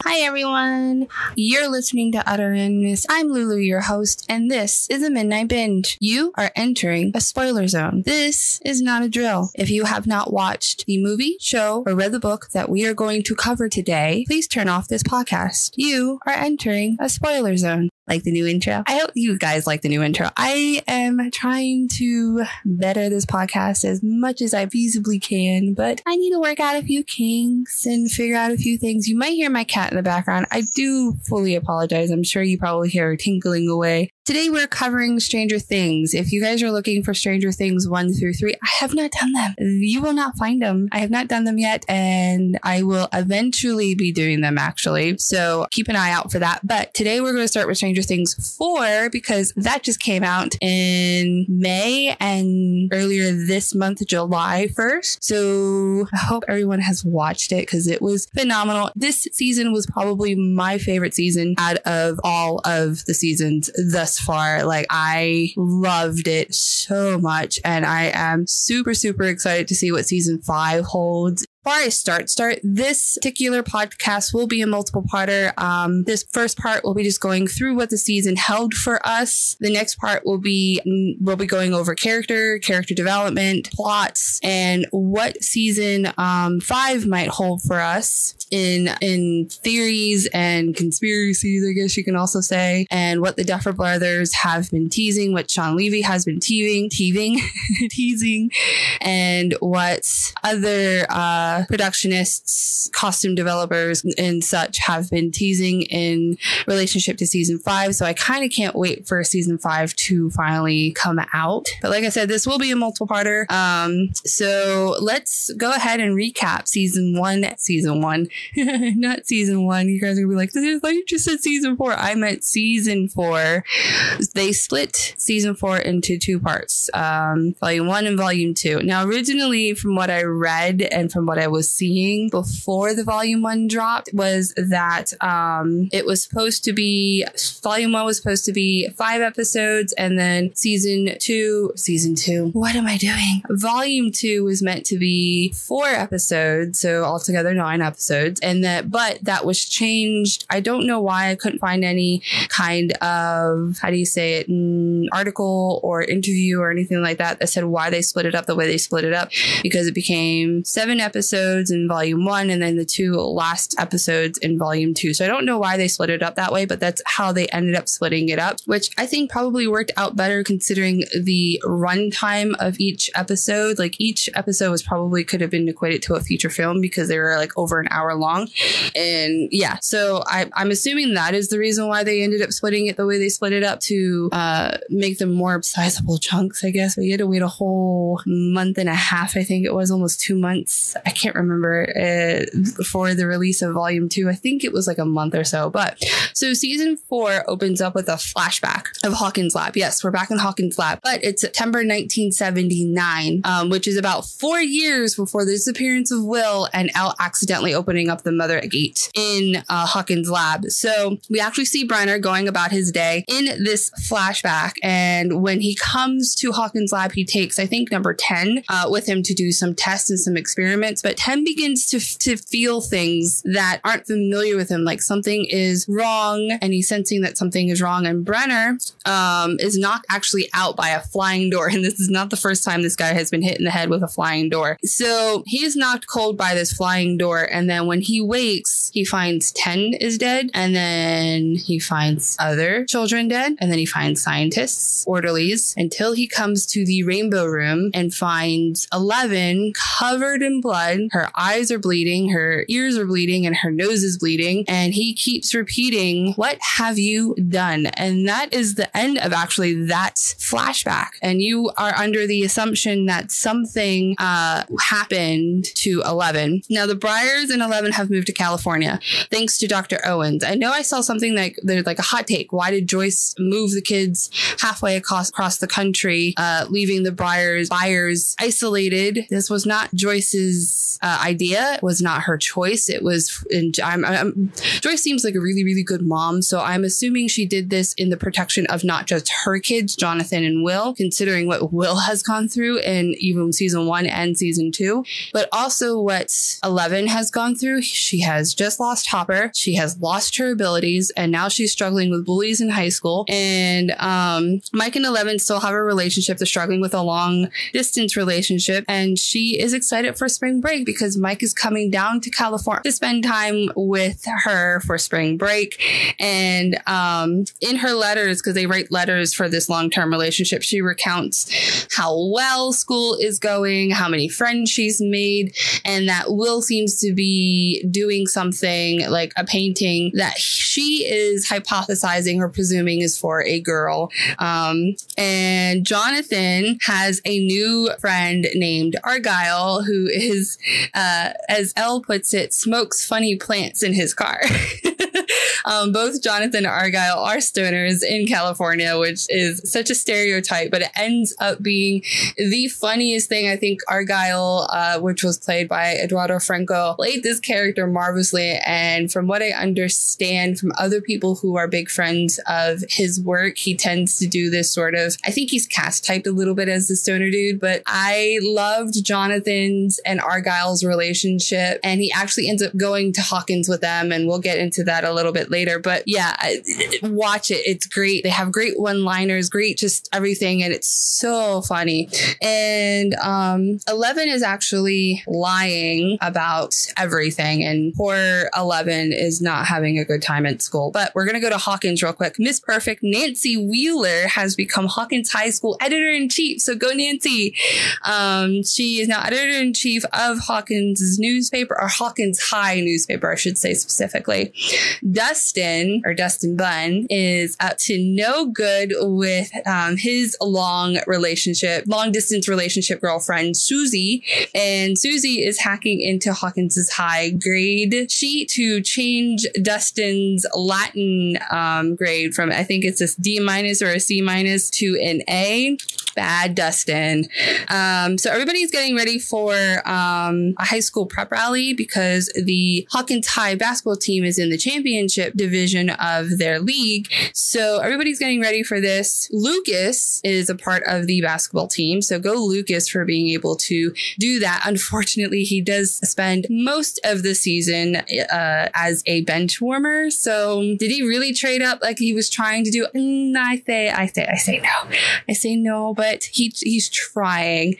Hi everyone, you're listening to Utterance. I'm Lulu, your host, and this is a Midnight Binge. You are entering a spoiler zone. This is not a drill. If you have not watched the movie, show, or read the book that we are going to cover today, please turn off this podcast. You are entering a spoiler zone. Like the new intro? I hope you guys like the new intro. I am trying to better this podcast as much as I feasibly can, but I need to work out a few kinks and figure out a few things. You might hear my cat in the background. I do fully apologize. I'm sure you probably hear her tinkling away. Today we're covering Stranger Things. If you guys are looking for Stranger Things 1 through 3, I have not done them. You will not find them. I have not done them yet, and I will eventually be doing them actually. So keep an eye out for that. But today we're going to start with Stranger Things 4 because that just came out in May and earlier this month, July 1st. So I hope everyone has watched it because it was phenomenal. This season was probably my favorite season out of all of the seasons thus far. Like, I loved it so much, and I am super excited to see what season 5 holds. Before I start, this particular podcast will be a multiple parter. This first part will be just going through what the season held for us. The next part will be going over character development, plots, and what season 5 might hold for us in theories and conspiracies, I guess you can also say, and what the Duffer Brothers have been teasing, what Sean Levy has been teasing, and what other productionists, costume developers, and such have been teasing in relationship to season 5. So I kind of can't wait for season 5 to finally come out. But like I said, this will be a multiple parter. So let's go ahead and recap season 1, not season 1. You guys are gonna be like, I thought you just said season 4. I meant season 4. They split season 4 into 2 parts, volume 1 and volume 2. Now, originally, from what I read and from what I was seeing before the volume 1 dropped, was that it was supposed to be, volume 1 was supposed to be 5 episodes, and then season 2, what am I doing? Volume 2 was meant to be 4 episodes, so altogether 9 episodes, but that was changed. I don't know why. I couldn't find any kind of, article or interview or anything like that said why they split it up the way they split it up, because it became 7 episodes in volume 1 and then the 2 last episodes in volume 2. So I don't know why they split it up that way, but that's how they ended up splitting it up, which I think probably worked out better considering the runtime of each episode. Like, each episode could have been equated to a feature film because they were like over an hour long. And yeah, so I'm assuming that is the reason why they ended up splitting it the way they split it up, to make them more sizable chunks, I guess. But you had to wait a whole month and a half, I think it was, almost 2 months. I can't remember, for the release of volume 2. I think it was like a month or so. But so season 4 opens up with a flashback of Hawkins Lab. Yes, we're back in Hawkins Lab, but it's September 1979, which is about 4 years before the disappearance of Will and Elle accidentally opening up the mother gate in Hawkins Lab. So we actually see Brenner going about his day in this flashback, and when he comes to Hawkins Lab, he takes, I think, number 10 with him to do some tests and some experiments. But 10 begins to feel things that aren't familiar with him, like something is wrong, and he's sensing that something is wrong. And Brenner is knocked actually out by a flying door, and this is not the first time this guy has been hit in the head with a flying door. So he is knocked cold by this flying door, and then when he wakes, he finds 10 is dead, and then he finds other children dead, and then he finds scientists, orderlies, until he comes to the Rainbow Room and finds 11 covered in blood. Her eyes are bleeding, her ears are bleeding, and her nose is bleeding, and he keeps repeating, "What have you done?" And that is the end of actually that flashback, and you are under the assumption that something happened to 11. Now, the Bryers and 11 have moved to California thanks to Dr. Owens. I know I saw something like there's like a hot take. Why did Joyce move the kids halfway across the country, leaving the Byers isolated? This was not Joyce's this idea. It was not her choice. It was, Joyce seems like a really, really good mom. So I'm assuming she did this in the protection of not just her kids, Jonathan and Will, considering what Will has gone through in even season 1 and season 2, but also what Eleven has gone through. She has just lost Hopper. She has lost her abilities, and now she's struggling with bullies in high school. And Mike and Eleven still have a relationship. They're struggling with a long distance relationship, and she is excited for spring break because Mike is coming down to California to spend time with her for spring break. And in her letters, because they write letters for this long-term relationship, she recounts how well school is going, how many friends she's made, and that Will seems to be doing something like a painting that she is hypothesizing or presuming is for a girl. And Jonathan has a new friend named Argyle, who is, as Elle puts it, smokes funny plants in his car. Both Jonathan and Argyle are stoners in California, which is such a stereotype, but it ends up being the funniest thing. I think Argyle, which was played by Eduardo Franco, played this character marvelously. And from what I understand from other people who are big friends of his work, he tends to do this sort of, I think he's cast typed a little bit as the stoner dude, but I loved Jonathan's and Argyle's relationship, and he actually ends up going to Hawkins with them, and we'll get into that a little bit later. But yeah, watch it. It's great. They have great one-liners, great just everything, and it's so funny. And 11 is actually lying about everything, and poor 11 is not having a good time at school. But we're going to go to Hawkins real quick. Miss Perfect Nancy Wheeler has become Hawkins High School editor-in-chief. So go Nancy. She is now editor-in-chief of Hawkins' newspaper, or Hawkins High newspaper, I should say specifically. Dustin Bunn is up to no good with his long distance relationship girlfriend, Susie. And Susie is hacking into Hawkins' high grade sheet to change Dustin's Latin grade from, I think it's a D- or a C- to an A. Bad Dustin. So everybody's getting ready for a high school prep rally because the Hawkins High basketball team is in the championship division of their league. So everybody's getting ready for this. Lucas is a part of the basketball team. So go Lucas for being able to do that. Unfortunately, he does spend most of the season as a bench warmer. So did he really trade up like he was trying to do? I say no, but he's trying.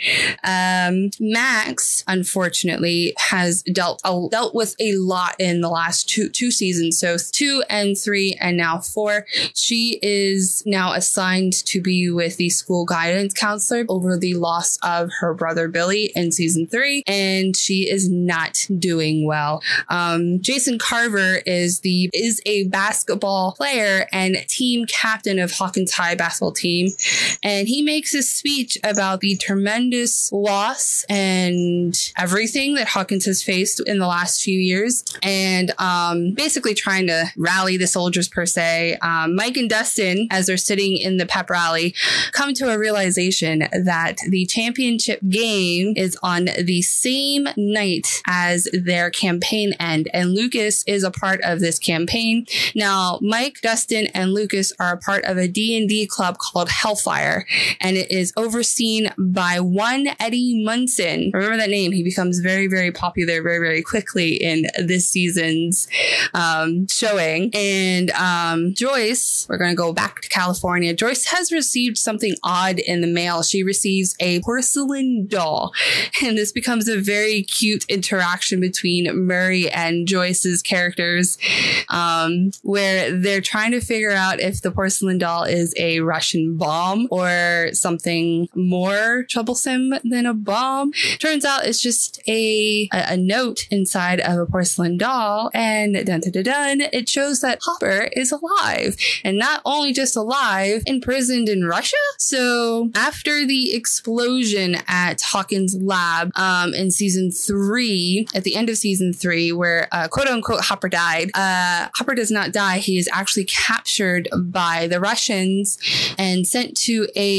Max, unfortunately, has dealt with a lot in the last two seasons. So 2 and 3 and now 4. She is now assigned to be with the school guidance counselor over the loss of her brother Billy in season 3, and she is not doing well. Jason Carver is a basketball player and team captain of Hawkins High basketball team, and he makes a speech about the tremendous loss and everything that Hawkins has faced in the last few years, and basically trying to rally the soldiers per se. Mike and Dustin, as they're sitting in the pep rally, come to a realization that the championship game is on the same night as their campaign end, and Lucas is a part of this campaign. Now, Mike, Dustin, and Lucas are a part of a D&D club called Hellfire, and it is overseen by one Eddie Munson. Remember that name. He becomes very, very popular very, very quickly in this season's showing. And Joyce, we're going to go back to California. Joyce has received something odd in the mail. She receives a porcelain doll, and this becomes a very cute interaction between Murray and Joyce's characters, where they're trying to figure out if the porcelain doll is a Russian bomb or something more troublesome than a bomb. Turns out it's just a note inside of a porcelain doll, and dun dun dun dun, it shows that Hopper is alive, and not only just alive, imprisoned in Russia. So after the explosion at Hawkins' lab in season 3, at the end of season 3, where quote unquote Hopper died, Hopper does not die. He is actually captured by the Russians and sent to a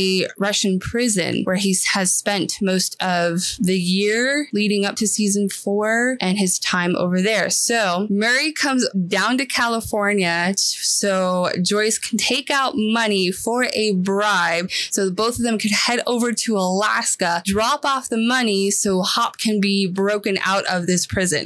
Russian prison where he has spent most of the year leading up to season 4 and his time over there. So Murray comes down to California so Joyce can take out money for a bribe so both of them could head over to Alaska, drop off the money so Hop can be broken out of this prison.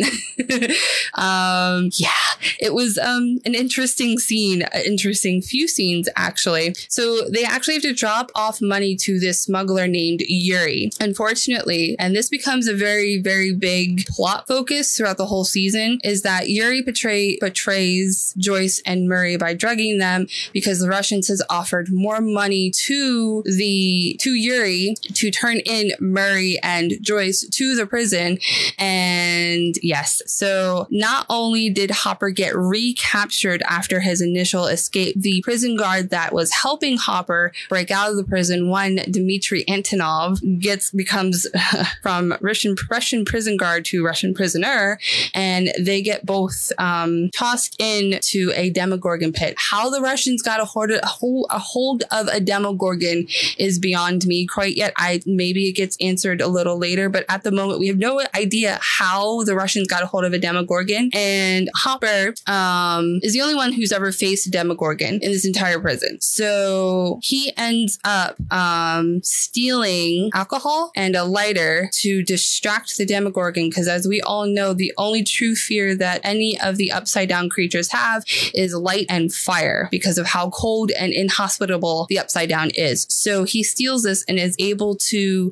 It was an interesting scene, an interesting few scenes actually. So they actually have to drop off money to this smuggler named Yuri. Unfortunately, and this becomes a very, very big plot focus throughout the whole season, is that Yuri betrays Joyce and Murray by drugging them because the Russians has offered more money to Yuri to turn in Murray and Joyce to the prison. And yes, so not only did Hopper get recaptured after his initial escape, the prison guard that was helping Hopper break out of the prison, one Dmitry Antonov, becomes from Russian prison guard to Russian prisoner, and they get both tossed into a Demogorgon pit. How the Russians got a hold of a Demogorgon is beyond me quite yet. Maybe it gets answered a little later, but at the moment we have no idea how the Russians got a hold of a Demogorgon. And Hopper is the only one who's ever faced a Demogorgon in this entire prison. So he ends up stealing alcohol and a lighter to distract the Demogorgon, because as we all know, the only true fear that any of the upside down creatures have is light and fire because of how cold and inhospitable the upside down is. So he steals this and is able to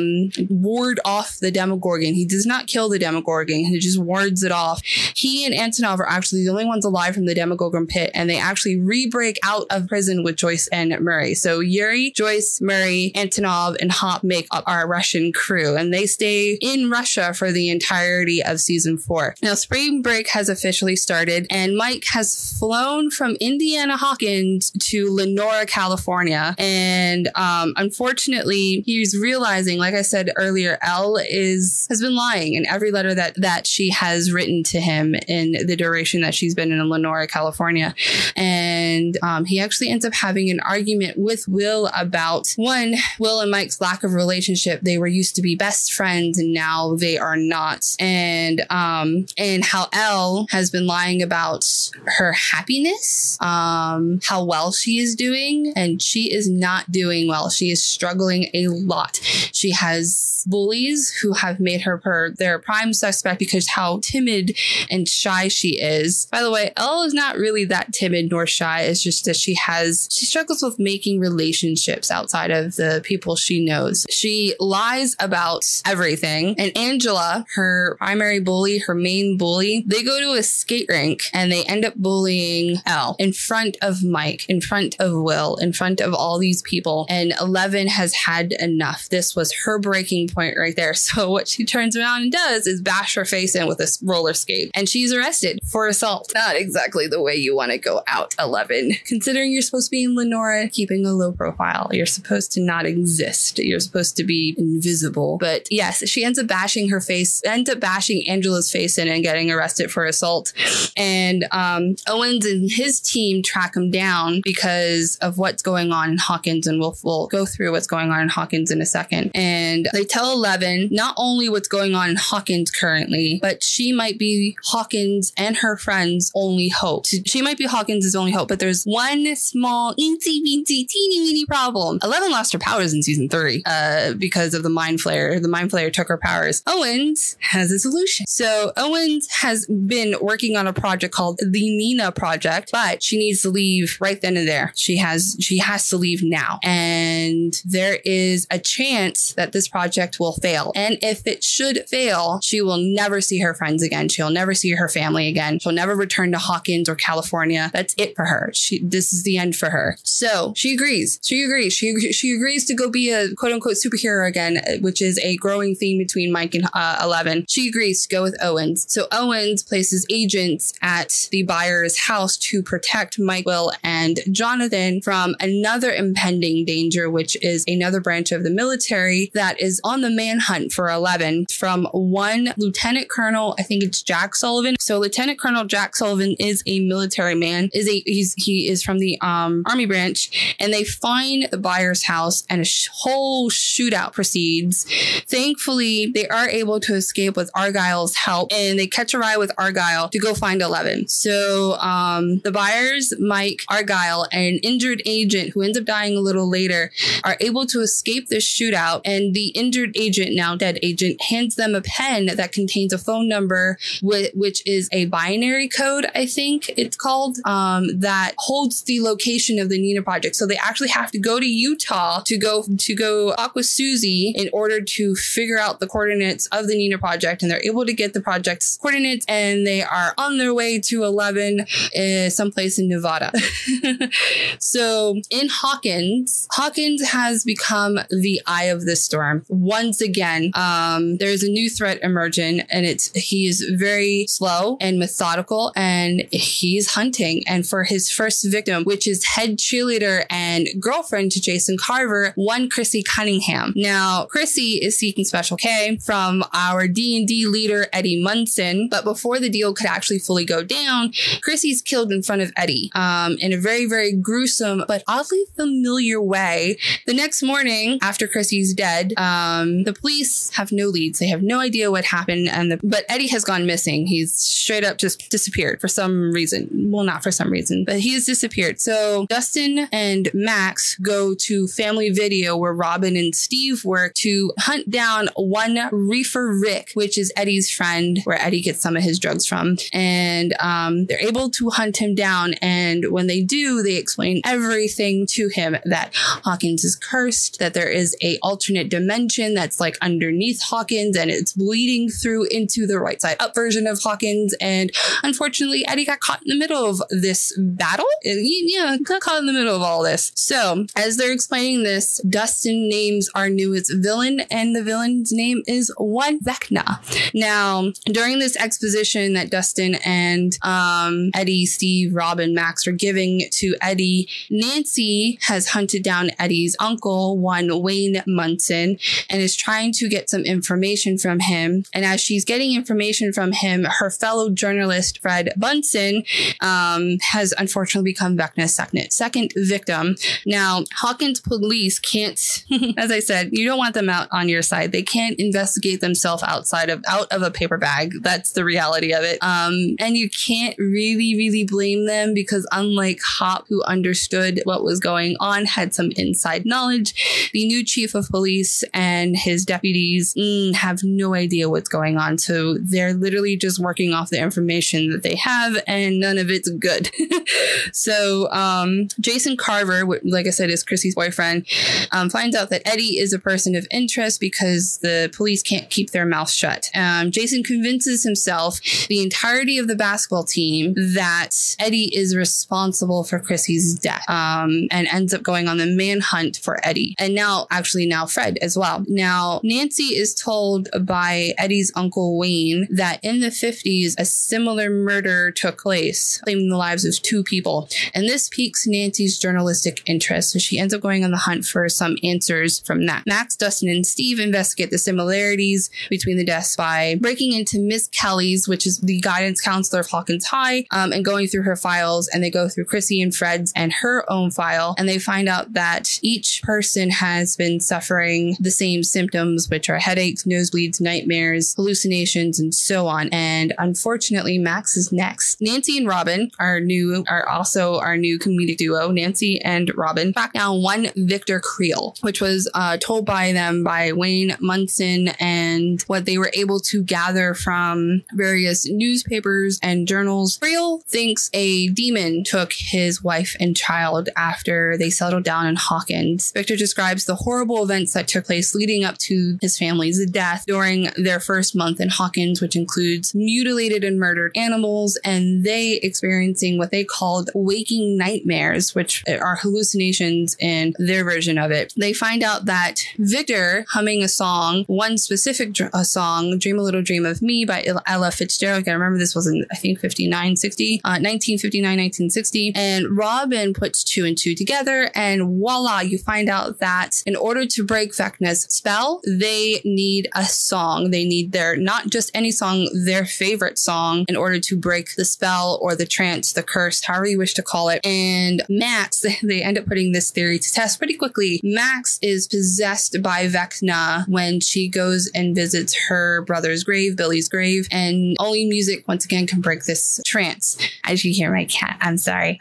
ward off the Demogorgon. He does not kill the Demogorgon, he just wards it off. He and Antonov are actually the only ones alive from the Demogorgon pit, and they actually re-break out of prison with Joyce and Murray. So Yuri, Joyce, Murray, Antonov, and Hop make up our Russian crew, and they stay in Russia for the entirety of season 4. Now, spring break has officially started, and Mike has flown from Indiana Hawkins to Lenora, California. And unfortunately, he's realizing, like I said earlier, Elle has been lying in every letter that she has written to him in the duration that she's been in Lenora, California. And he actually ends up having an argument with Will about, one, Will and Mike's lack of relationship. They were used to be best friends and now they are not. And how Elle has been lying about her happiness, how well she is doing, and she is not doing well. She is struggling a lot. She has bullies who have made her their prime suspect because how timid and shy she is. By the way, Elle is not really that timid nor shy. It's just that she struggles with making relationships outside of the people she knows. She lies about everything. And Angela, her primary bully, her main bully, they go to a skate rink and they end up bullying Elle in front of Mike, in front of Will, in front of all these people. And 11 has had enough. This was her breaking point right there. So what she turns around and does is bash her face in with a roller skate. And she's arrested for assault. Not exactly the way you want to go out, 11. Considering you're supposed to be in Lenora, keeping a low profile. You're supposed to not exist. You're supposed to be invisible. But yes, she ends up bashing Angela's face in and getting arrested for assault. And Owens and his team track him down because of what's going on in Hawkins, and we'll go through what's going on in Hawkins in a second. And they tell 11 not only what's going on in Hawkins currently, but she might be Hawkins and her friends' only hope. She might be Hawkins' only hope, but there's one small teeny weeny problem. 11 lost her powers in season 3 because of the Mind Flayer. The Mind Flayer took her powers. Owens has a solution. So Owens has been working on a project called the Nina Project, but she needs to leave right then and there. She has to leave now. And there is a chance that this project will fail. And if it should fail, she will never see her friends again. She'll never see her family again. She'll never return to Hawkins or California. That's it for her. This is the end for her. So she agrees. She agrees to go be a quote unquote superhero again, which is a growing theme between Mike and 11. She agrees to go with Owens. So Owens places agents at the buyer's house to protect Mike, Will, and Jonathan from another impending danger, which is another branch of the military that is on the manhunt for 11 from one Lieutenant Colonel, I think it's Jack Sullivan. So Lieutenant Colonel Jack Sullivan is a military man. He is from the army branch, and they find the buyer mayor's house and a whole shootout proceeds. Thankfully, they are able to escape with Argyle's help, and they catch a ride with Argyle to go find Eleven. So the Byers, Mike, Argyle, and an injured agent who ends up dying a little later are able to escape this shootout, and the injured agent, now dead agent, hands them a pen that contains a phone number, which is a binary code, I think it's called, that holds the location of the Nina Project. So they actually have to go to Utah to go talk with Susie in order to figure out the coordinates of the Nina Project, and they're able to get the project's coordinates, and they are on their way to 11 someplace in Nevada. So in Hawkins has become the eye of the storm once again. There's a new threat emerging, and he is very slow and methodical, and he's hunting. And for his first victim, which is head cheerleader and girlfriend to Jason Carver, one Chrissy Cunningham. Now, Chrissy is seeking Special K from our D&D leader, Eddie Munson. But before the deal could actually fully go down, Chrissy's killed in front of Eddie in a very, very gruesome but oddly familiar way. The next morning, after Chrissy's dead, the police have no leads. They have no idea what happened, but Eddie has gone missing. He's straight up just disappeared for some reason. Well, not for some reason, but he has disappeared. So Dustin and Max go to Family Video, where Robin and Steve work, to hunt down one Reefer Rick, which is Eddie's friend, where Eddie gets some of his drugs from. And they're able to hunt him down. And when they do, they explain everything to him, that Hawkins is cursed, that there is a alternate dimension that's like underneath Hawkins, and it's bleeding through into the right side up version of Hawkins. And unfortunately, Eddie got caught in the middle of this battle. Yeah, got caught in the middle of all this. So as they're explaining this, Dustin names our newest villain, and the villain's name is One Vecna. Now, during this exposition that Dustin and Eddie, Steve, Robin, Max are giving to Eddie, Nancy has hunted down Eddie's uncle, one Wayne Munson, and is trying to get some information from him. And as she's getting information from him, her fellow journalist, Fred Bunsen, has unfortunately become Vecna's second victim. Now, Hawkins police can't, as I said, you don't want them out on your side. They can't investigate themselves out of a paper bag. That's the reality of it. And you can't really blame them, because unlike Hop, who understood what was going on, had some inside knowledge, the new chief of police and his deputies have no idea what's going on. So they're literally just working off the information that they have, and none of it's good. So Jason Carver, like I said, is Chrissy's boyfriend, finds out that Eddie is a person of interest because the police can't keep their mouth shut. Jason convinces himself, the entirety of the basketball team, that Eddie is responsible for Chrissy's death, and ends up going on the manhunt for Eddie. And now Fred as well. Now, Nancy is told by Eddie's uncle Wayne that in the 50s, a similar murder took place, claiming the lives of two people. And this piques Nancy's journalistic interest, so she ends up going on the hunt for some answers from that. Max, Dustin, and Steve investigate the similarities between the deaths by breaking into Miss Kelly's, which is the guidance counselor of Hawkins High, and going through her files. And they go through Chrissy and Fred's and her own file, and they find out that each person has been suffering the same symptoms, which are headaches, nosebleeds, nightmares, hallucinations, and so on. And unfortunately, Max is next. Nancy and Robin are also our new comedic duo. Nancy and Robin track down one Victor Creel, which was told by them by Wayne Munson, and what they were able to gather from various newspapers and journals. Creel thinks a demon took his wife and child after they settled down in Hawkins. Victor describes the horrible events that took place leading up to his family's death during their first month in Hawkins, which includes mutilated and murdered animals, and they experiencing what they called waking nightmares, which are hallucinations in their version of it. They find out that Victor humming a song, one specific song, Dream a Little Dream of Me by Ella Fitzgerald. I remember this was in, I think, 1959-1960. And Robin puts two and two together, and voila, you find out that in order to break Vecna's spell, they need a song. They need not just any song, their favorite song, in order to break the spell or the trance, the curse, however you wish to call it. And Max, they end up putting this theory to test pretty quickly. Max is possessed by Vecna when she goes and visits her brother's grave, Billy's grave, and only music once again can break this trance. As you hear my cat, I'm sorry.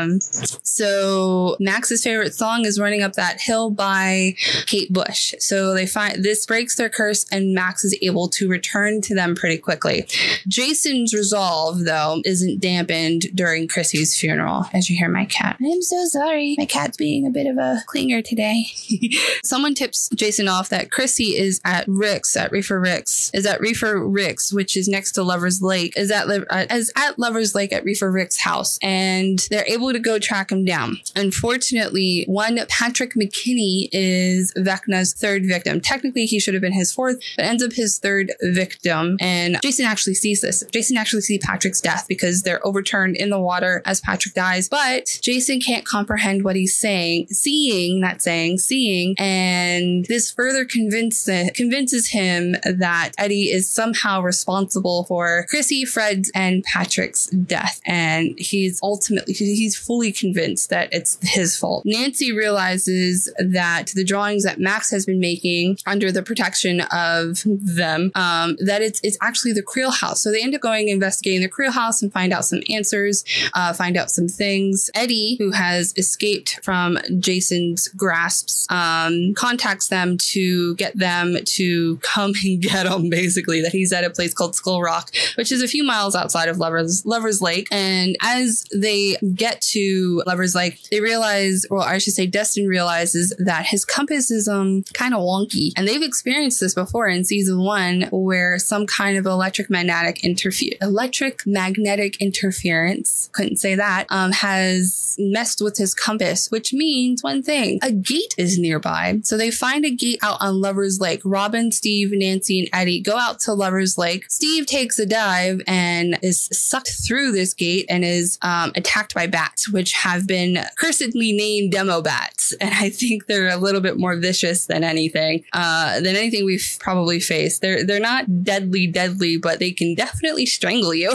So Max's favorite song is Running Up That Hill by Kate Bush. So they find this breaks their curse and Max is able to return to them pretty quickly. Jason's resolve, though, isn't dampened during Chrissy's funeral. As you hear my cat. I'm so sorry. My cat's being a bit of a clinger today. Someone tips Jason off that Chrissy is at Reefer Rick's, which is next to Lover's Lake, is at Lover's Lake at Reefer Rick's house, and they're able to go track him down. Unfortunately, one Patrick McKinney is Vecna's third victim. Technically, he should have been his fourth, but ends up his third victim. And Jason actually sees this. Jason actually sees Patrick's death because they're overturned in the water as Patrick dies. But Jason can't comprehend what he's saying, seeing, and this further convinces him that Eddie is somehow responsible for Chrissy, Fred's, and Patrick's death. And he's fully convinced that it's his fault. Nancy realizes that the drawings that Max has been making under the protection of them, that it's actually the Creel house. So they end up going investigating the Creel house and find out some answers, find out some things. Eddie, who has escaped from Jason's grasps, contacts them to get them to come and get him, basically, that he's at a place called Skull Rock, which is a few miles outside of Lover's Lake. And as they get to Lover's Lake, they realize, well, I should say Destin realizes that his compass is kind of wonky. And they've experienced this before in season 1, where some kind of electromagnetic interference, couldn't say that, has messed with his compass, which means one thing: a gate is nearby. So they find a gate out on Lover's Lake. Robin, Steve, Nancy, and Eddie go out to Lover's Lake. Steve takes a dive and is sucked through this gate and is attacked by bats, which have been cursedly named demo bats. And I think they're a little bit more vicious than anything we've probably faced. They're not deadly, but they can definitely strangle you.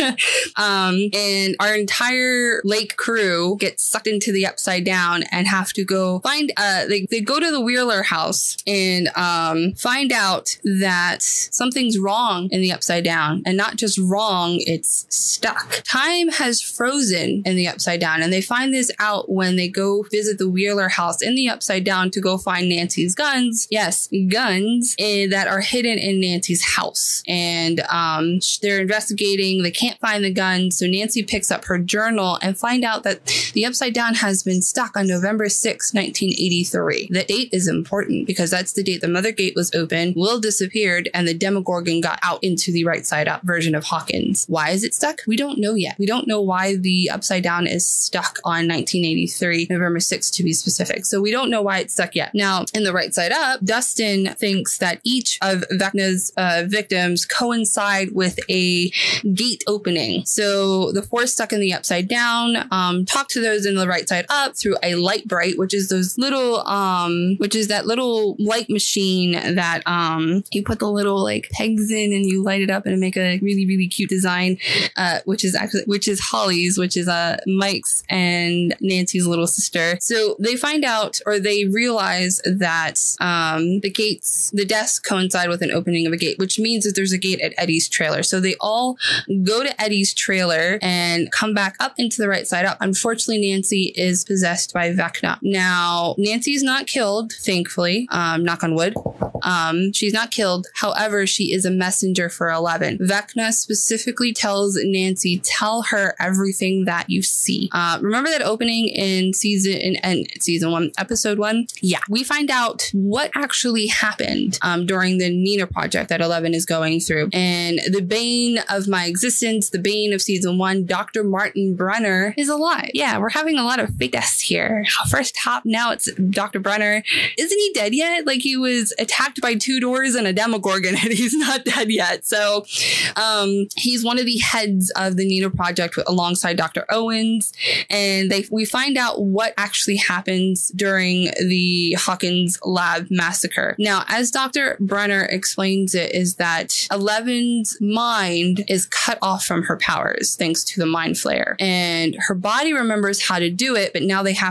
And our entire lake crew gets sucked into the Upside Down and have to go find, they go to the Wheeler house and find out that something's wrong in the Upside Down. And not just wrong, it's stuck. Time has frozen in the Upside Down. And they find this out when they go visit the Wheeler house in the Upside Down to go find Nancy's guns. Yes, guns that are hidden in Nancy's house. And they're investigating. They can't find the guns. So Nancy picks up her journal and find out that the Upside Down has been stuck on November 6, 1983. The date is important because that's the date the Mother Gate was open, Will disappeared, and the Demogorgon got out into the right side up version of Hawkins. Why is it stuck? We don't know yet. We don't know why the Upside Down is stuck on 1983, November 6th to be specific. So we don't know why it's stuck yet. Now, in the right side up, Dustin thinks that each of Vecna's victims coincide with a gate opening. So the 4 stuck in the Upside Down, talk to those in the right side up through a light bright, which is those little, which is that little light machine that you put the little like pegs in and you light it up and make a really, really cute design, which is Holly's, which is Mike's and Nancy's little sister. So they find out, or they realize that the deaths coincide with an opening of a gate, which means that there's a gate at Eddie's trailer. So they all go to Eddie's trailer and come back up into the right side up. Unfortunately, Nancy is possessed by Vecna. Now, Nancy's not killed, thankfully, knock on wood. She's not killed. However, she is a messenger for 11. Vecna specifically tells Nancy, tell her everything that you see. Remember that opening in season 1, episode 1? Yeah. We find out what actually happened during the Nina project that 11 is going through. And the bane of my existence, the bane of season 1, Dr. Martin Brenner is alive. Yeah, we're having a lot of fake deaths here. First top, now it's Dr. Brenner. Isn't he dead yet? Like, he was attacked by 2 doors and a Demogorgon and he's not dead yet. So he's one of the heads of the Nina project alongside Dr. Owens. And we find out what actually happens during the Hawkins lab massacre. Now, as Dr. Brenner explains it, is that 11's mind is cut off from her powers thanks to the Mind Flayer. And her body remembers how to do it, but now they have to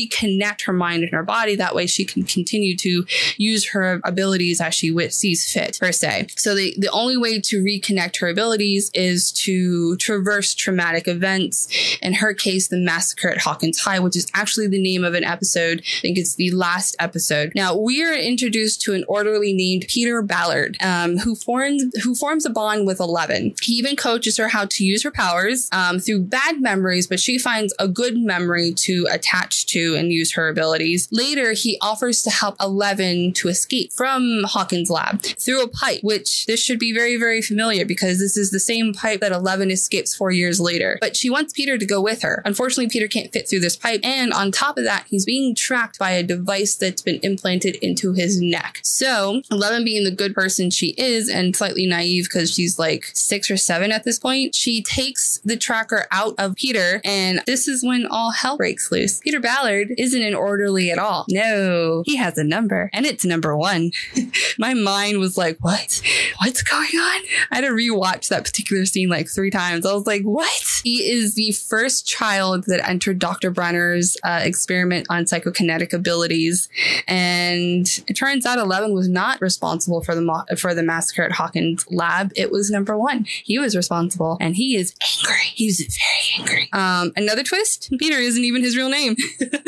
reconnect her mind and her body. That way she can continue to use her abilities as she sees fit, per se. So the only way to reconnect her abilities is to traverse traumatic events. In her case, the massacre at Hawkins High, which is actually the name of an episode. I think it's the last episode. Now, we are introduced to an orderly named Peter Ballard, who forms a bond with Eleven. He even coaches her how to use her powers through bad memories, but she finds a good memory to attach to and use her abilities. Later, he offers to help Eleven to escape from Hawkins' lab through a pipe, which this should be very, very familiar because this is the same pipe that Eleven escapes 4 years later. But she wants Peter to go with her. Unfortunately, Peter can't fit through this pipe. And on top of that, he's being tracked by a device that's been implanted into his neck. So Eleven, being the good person she is and slightly naive because she's like 6 or 7 at this point, she takes the tracker out of Peter, and this is when all hell breaks loose. Peter Ballard isn't an orderly at all. No, he has a number, and it's number 1. My mind was like, what's going on? I had to rewatch that particular scene like 3 times. I was like, what? He is the first child that entered Dr. Brenner's experiment on psychokinetic abilities, and it turns out Eleven was not responsible for the massacre at Hawkins' lab. It was number 1. He was responsible, and he is angry. He's very angry. Another twist: Peter isn't even his real name.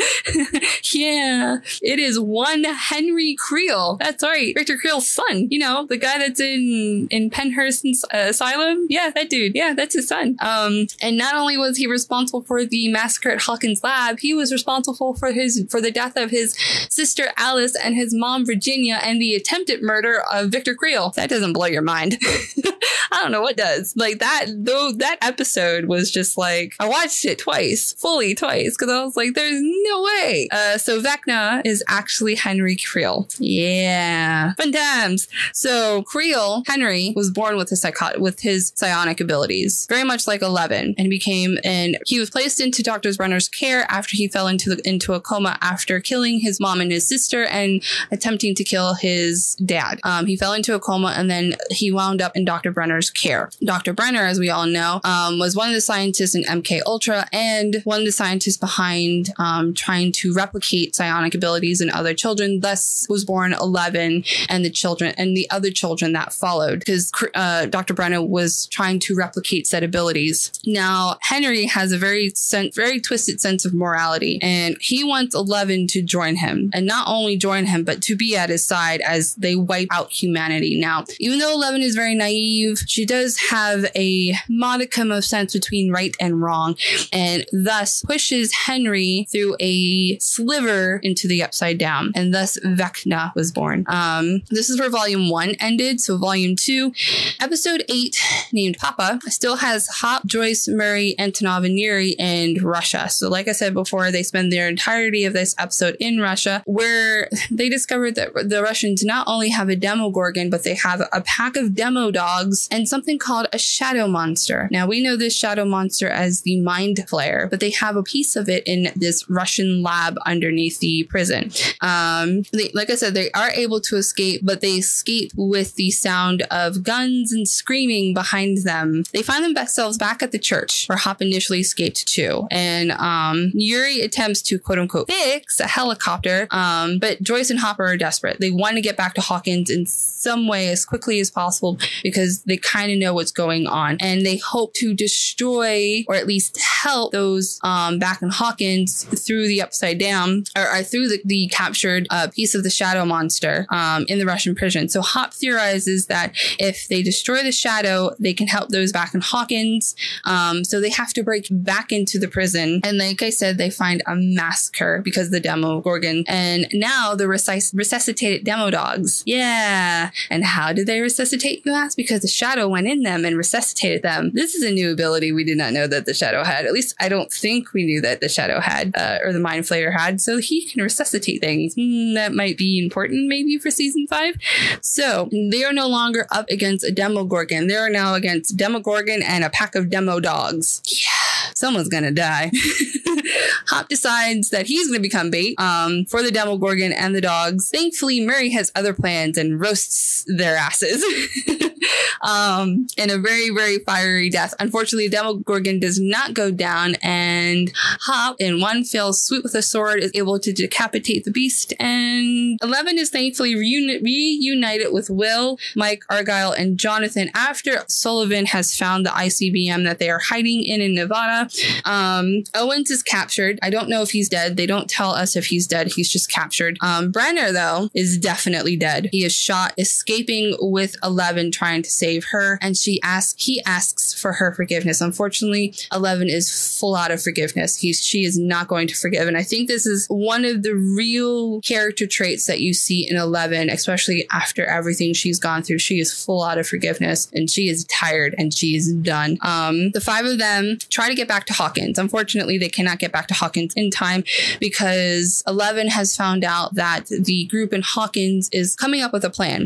Yeah, it is one Henry Creel. That's right, Victor Creel's son. You know, the guy that's in Penhurst Asylum. Yeah, that dude. Yeah, that's his son. And not only was he responsible for the massacre at Hawkins' lab, he was responsible for the death of his sister Alice and his mom Virginia and the attempted murder of Victor Creel. That doesn't blow your mind. I don't know what does. Like that, though, that episode was just like, I watched it fully twice, because I was like, there's no way. So Vecna is actually Henry Creel. Yeah. Fun times. So Creel, Henry, was born with his psionic abilities, very much like Eleven, and he was placed into Dr. Brenner's care after he fell into a coma after killing his mom and his sister and attempting to kill his dad. He fell into a coma, and then he wound up in Dr. Brenner's care. Dr. Brenner, as we all know, was one of the scientists in MK Ultra and one of the scientists behind trying to replicate psionic abilities in other children. Thus was born Eleven and the other children that followed, because Dr. Brenner was trying to replicate said abilities. Now, Henry has a very twisted sense of morality, and he wants Eleven to join him, and not only join him, but to be at his side as they wipe out humanity. Now, even though Eleven is very naive, she does have a modicum of sense between right and wrong, and thus pushes Henry through a sliver into the upside down, and thus Vecna was born. This is where volume 1 ended. So volume 2, episode 8, named Papa, still has Hop, Joyce, Murray, Antonov, and Yuri in Russia. So like I said before, they spend their entirety of this episode in Russia, where they discovered that the Russians not only have a Demogorgon, but they have a pack of demo dogs and something called a shadow monster. Now, we know this shadow monster as the Mind Flayer, but they have a piece of it in this Russian lab underneath the prison. Like I said, they are able to escape, but they escape with the sound of guns and screaming behind them. They find themselves back at the church where Hop initially escaped to, and Yuri attempts to quote unquote fix a helicopter, but Joyce and Hopper are desperate. They want to get back to Hawkins in some way as quickly as possible because they kind of know what's going on, and they hope to destroy or at least help those back in Hawkins through the upside down, or through the captured piece of the shadow monster in the Russian prison. So Hop theorizes that if they destroy the shadow, they can help those back in Hawkins. So they have to break back into the prison, and like I said, they find a massacre because of the Demogorgon, and now the resuscitated demo dogs. Yeah. And how did they resuscitate, you ask? Because the shadow went in them and resuscitated them. This is a new ability we did not know that the shadow had. At least I don't think we knew that the shadow had, or the Mind Flayer had. So he can resuscitate things. That might be important maybe for season 5. So they are no longer up against a Demogorgon. They are now against Demogorgon and a pack of demo dogs. Yeah, someone's gonna die. Hop decides that he's going to become bait for the Demogorgon and the dogs. Thankfully, Murray has other plans and roasts their asses. in a very, very fiery death. Unfortunately, the Demogorgon does not go down, and Hop, in one fell swoop with a sword, is able to decapitate the beast, and Eleven is thankfully reunited with Will, Mike, Argyle, and Jonathan after Sullivan has found the ICBM that they are hiding in Nevada. Owens is captured. I don't know if he's dead. They don't tell us if he's dead. He's just captured. Brenner, though, is definitely dead. He is shot, escaping with 11, trying to save her, and he asks for her forgiveness. Unfortunately, 11 is full out of forgiveness. She is not going to forgive, and I think this is one of the real character traits that you see in 11, especially after everything she's gone through. She is full out of forgiveness, and she is tired, and she is done. The 5 of them try to get back to Hawkins. Unfortunately, they cannot get back to Hawkins in time because 11 has found out that the group in Hawkins is coming up with a plan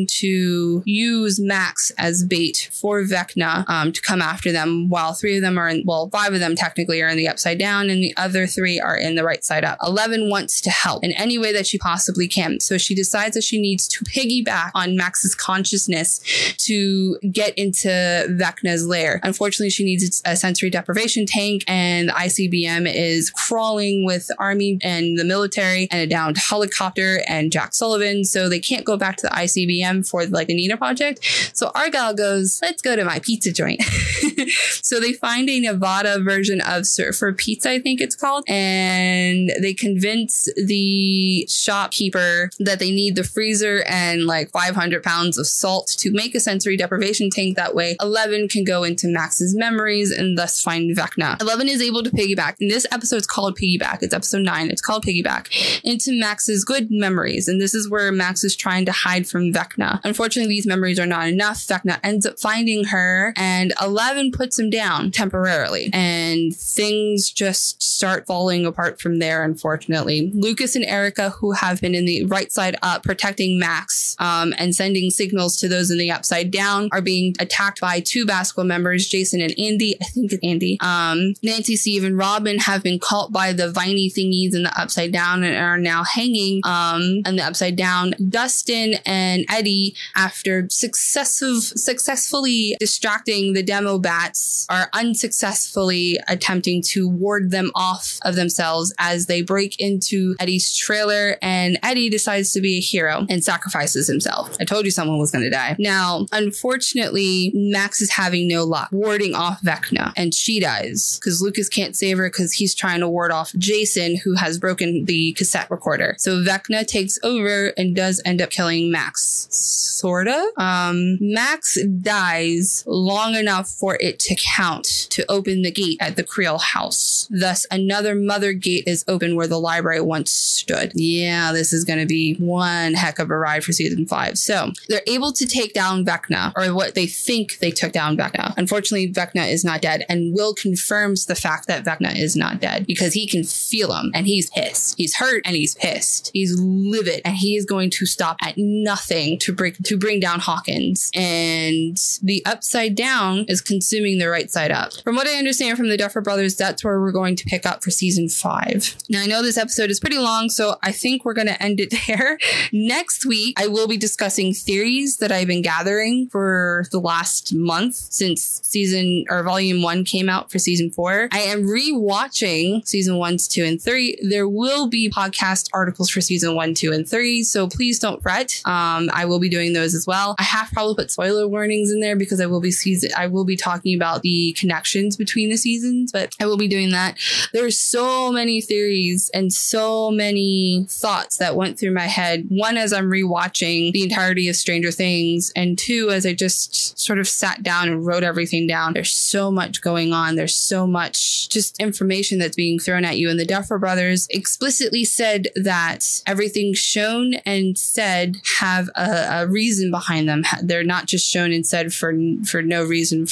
to use Max as bait for Vecna to come after them, while 5 of them technically are in the upside down and the other 3 are in the right side up. 11 wants to help in any way that she possibly can, so she decides that she needs to piggyback on Max's consciousness to get into Vecna's lair. Unfortunately, she needs a sensory deprivation tank, and the ICBM is crawling with the army and the military and a downed helicopter and Jack Sullivan, so they can't go back to the ICBM for the Nina project. So Argyle goes, let's go to my pizza joint. So they find a Nevada version of Surfer Pizza, I think it's called, and they convince the shopkeeper that they need the freezer and 500 pounds of salt to make a sensory deprivation tank. That way 11 can go into Max's memories and thus find Vecna. 11 is able to piggyback, and this episode is called Piggyback. It's episode 9. It's called Piggyback into Max's good memories, and this is where Max is trying to hide from Vecna. Unfortunately, these memories are not enough. Vecna ends up finding her, and 11 puts him down temporarily, and things just start falling apart from there, unfortunately. Lucas and Erica, who have been in the right side up protecting Max and sending signals to those in the upside down, are being attacked by 2 Basquiat members, Jason and Andy. I think it's Andy. Nancy, Steve, and Robin have been caught by the viney thingies in the upside down and are now hanging in the upside down. Dustin and Eddie, after successfully distracting the demo bats, are unsuccessfully attempting to ward them off of themselves as they break into Eddie's trailer, and Eddie decides to be a hero and sacrifices himself. I told you someone was going to die. Now, unfortunately, Max is having no luck warding off Vecna, and she dies because Lucas can't save her because he's trying to ward off Jason, who has broken the cassette recorder. So Vecna takes over and does end up killing Max. Sorta. Max dies long enough for it to count to open the gate at the Creel house. Thus, another mother gate is open where the library once stood. Yeah, this is going to be one heck of a ride for season 5. So they're able to take down Vecna, or what they think they took down Vecna. Unfortunately, Vecna is not dead, and Will confirms the fact that Vecna is not dead because he can feel him, and he's pissed. He's hurt and he's pissed. He's livid, and he is going to stop at nothing to bring down Hawkins. And the upside down is consuming the right side up. From what I understand from the Duffer Brothers, that's where we're going to pick up for season 5. Now, I know this episode is pretty long, so I think we're going to end it there. Next week, I will be discussing theories that I've been gathering for the last month since volume 1 came out for season 4. I am rewatching season 1s, 2, and 3. There will be podcast articles for season 1, 2, and 3, so please don't fret. I will be doing those as well. I have probably put spoiler warnings in there because I will be talking about the connections between the seasons, but I will be doing that. There's so many theories and so many thoughts that went through my head. 1, as I'm rewatching the entirety of Stranger Things, and 2, as I just sort of sat down and wrote everything down. There's so much going on. There's so much just information that's being thrown at you. And the Duffer Brothers explicitly said that everything shown and said have a reason behind them. They're not just shown and said for no reason for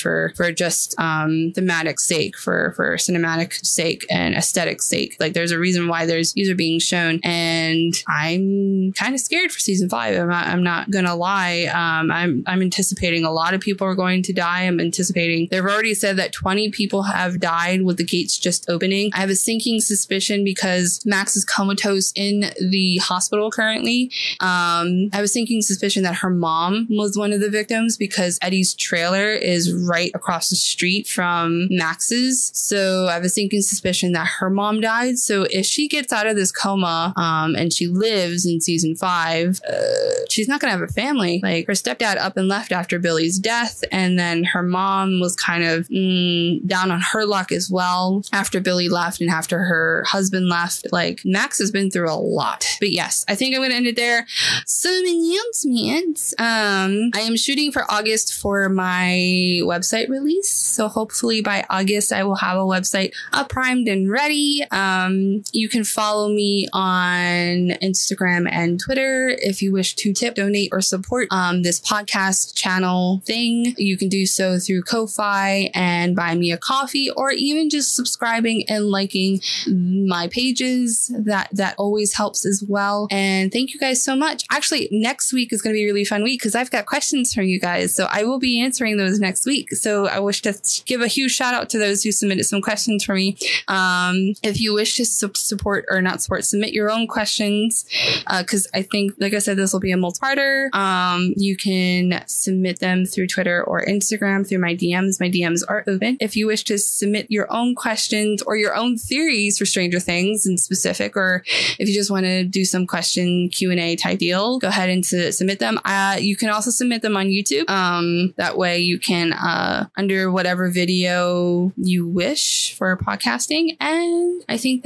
for just thematic sake, for cinematic sake and aesthetic sake. Like, there's a reason why these are being shown, and I'm kind of scared for season 5. I'm not gonna lie. I'm anticipating a lot of people are going to die. I'm anticipating, they've already said that 20 people have died with the gates just opening. I have a sinking suspicion because Max is comatose in the hospital currently. I have a sinking suspicion that her mom was one of the victims because Eddie's trailer is right across the street from Max's. So I have a sinking suspicion that her mom died. So if she gets out of this coma and she lives in season 5, she's not going to have a family. Like, her stepdad up and left after Billy's death, and then her mom was kind of down on her luck as well after Billy left and after her husband left. Like, Max has been through a lot. But yes, I think I'm going to end it there. Some announcements. I am shooting for August for my website release. So hopefully by August, I will have a website primed and ready. You can follow me on Instagram and Twitter if you wish to tip, donate, or support this podcast channel thing. You can do so through Ko-Fi and buy me a coffee, or even just subscribing and liking my pages. That always helps as well. And thank you guys so much. Actually, next week is going to be a really fun week because I've got questions from you guys. So I will be answering those next week. So I wish to give a huge shout out to those who submitted some questions for me. If you wish to support, or not support, submit your own questions. Because I think, like I said, this will be a multi-parter. You can submit them through Twitter or Instagram through my DMs. My DMs are open. If you wish to submit your own questions or your own theories for Stranger Things in specific, or if you just want to do some question Q&A type deal, go ahead and submit them. You can also submit them on YouTube. That way you can, under whatever video you wish for podcasting. And I think